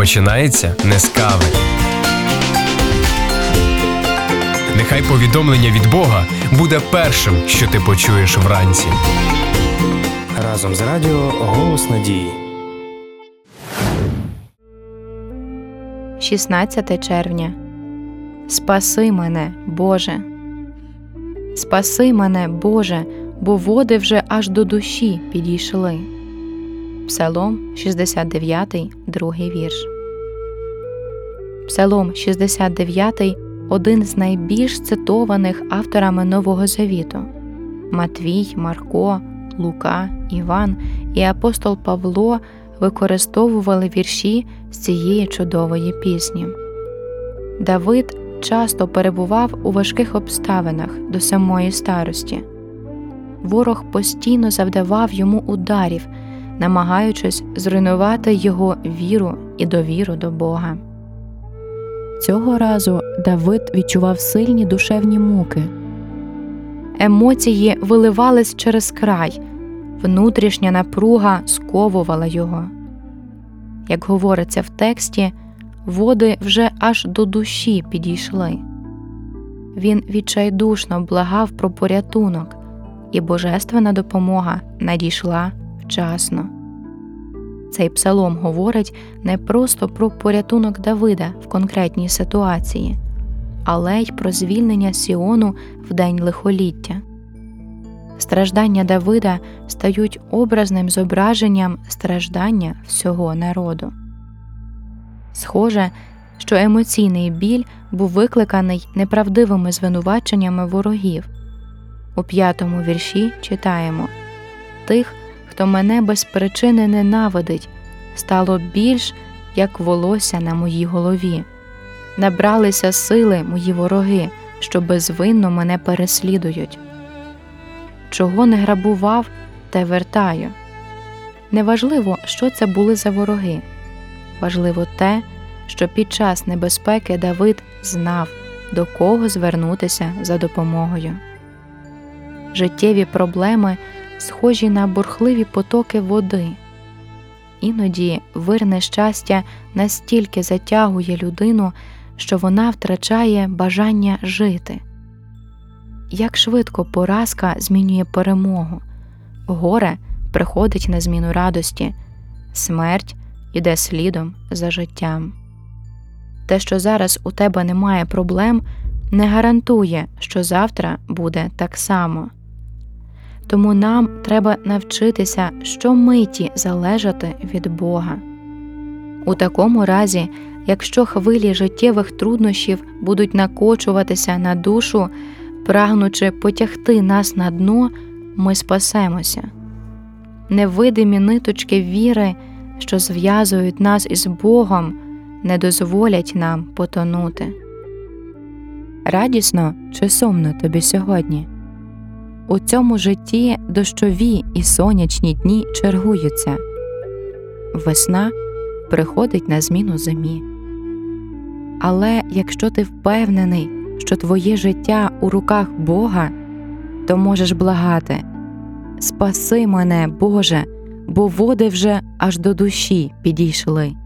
починається не з кави. Нехай повідомлення від Бога буде першим, що ти почуєш вранці. Разом з радіо «Голос надії». 16 червня. Спаси мене, Боже! Спаси мене, Боже, бо води вже аж до душі підійшли. Псалом 69, 2-й вірш. Псалом 69 – один з найбільш цитованих авторами Нового Завіту. Матвій, Марко, Лука, Іван і апостол Павло використовували вірші з цієї чудової пісні. Давид часто перебував у важких обставинах до самої старості. Ворог постійно завдавав йому ударів, намагаючись зруйнувати його віру і довіру до Бога. Цього разу Давид відчував сильні душевні муки. Емоції виливались через край, внутрішня напруга сковувала його. Як говориться в тексті, води вже аж до душі підійшли. Він відчайдушно благав про порятунок, і божественна допомога надійшла вчасно. Цей псалом говорить не просто про порятунок Давида в конкретній ситуації, але й про звільнення Сіону в день лихоліття. Страждання Давида стають образним зображенням страждання всього народу. Схоже, що емоційний біль був викликаний неправдивими звинуваченнями ворогів. У 5-му вірші читаємо: «Тих, хто мене без причини ненавидить, стало більш, як волосся на моїй голові. Набралися сили мої вороги, що безвинно мене переслідують. Чого не грабував, те вертаю». Неважливо, що це були за вороги. Важливо те, що під час небезпеки Давид знав, до кого звернутися за допомогою. Життєві проблеми схожі на бурхливі потоки води. Іноді вирне щастя настільки затягує людину, що вона втрачає бажання жити. Як швидко поразка змінює перемогу, горе приходить на зміну радості, смерть іде слідом за життям. Те, що зараз у тебе немає проблем, не гарантує, що завтра буде так само. Тому нам треба навчитися щомиті залежати від Бога. У такому разі, якщо хвилі життєвих труднощів будуть накочуватися на душу, прагнучи потягти нас на дно, ми спасемося. Невидимі ниточки віри, що зв'язують нас із Богом, не дозволять нам потонути. Радісно чи сумно тобі сьогодні? У цьому житті дощові і сонячні дні чергуються. Весна приходить на зміну зимі. Але якщо ти впевнений, що твоє життя у руках Бога, то можеш благати: «Спаси мене, Боже, бо води вже аж до душі підійшли».